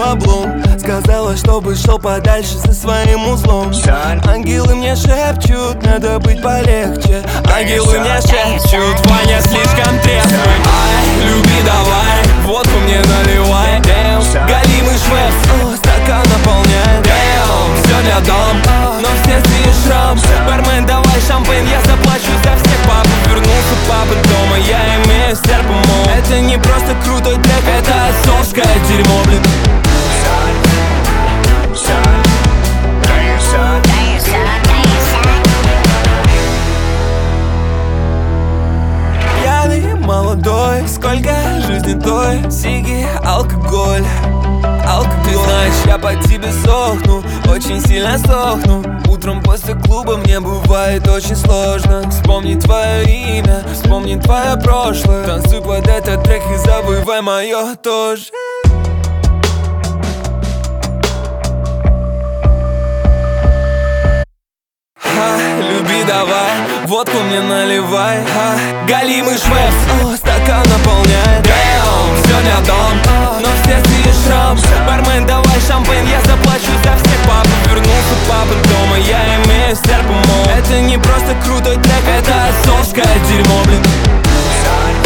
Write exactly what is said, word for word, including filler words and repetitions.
облом. Сказала, чтобы шел подальше со своим узлом. Ангелы мне шепчут, надо быть полегче. Ангелы мне шепчут, Ваня слишком трезвый. Ай, люби давай, водку мне наливай. Галимый швепс, о, стакан наполняй. Все не дом, но в сердце шрам. Бармен, давай шампейн, я заплачу за всех. Папа вернулся, папа дома, я имею серпому. Это не просто крутой трек, это отцовское дерьмо, блин. Пьяный, молодой, сколько жизни той. Сиги, алкоголь, алкоголь. Ты знаешь, я по тебе сохну, очень сильно сохну. Утром после клуба мне бывает очень сложно вспомнить твое имя, вспомнить твое прошлое. Танцуй под этот трек и забывай мое тоже. Ха, люби давай, водку мне наливай. Ха, галимый швепс, о, стакан наполняй. Damn, все не дом, но в сердце есть шрам. Бармен, давай шампейн, я заплачу за всех. Папа вернулся, папа дома, я имею серпому. Это не просто крутой трек, это отцовское дерьмо, блин.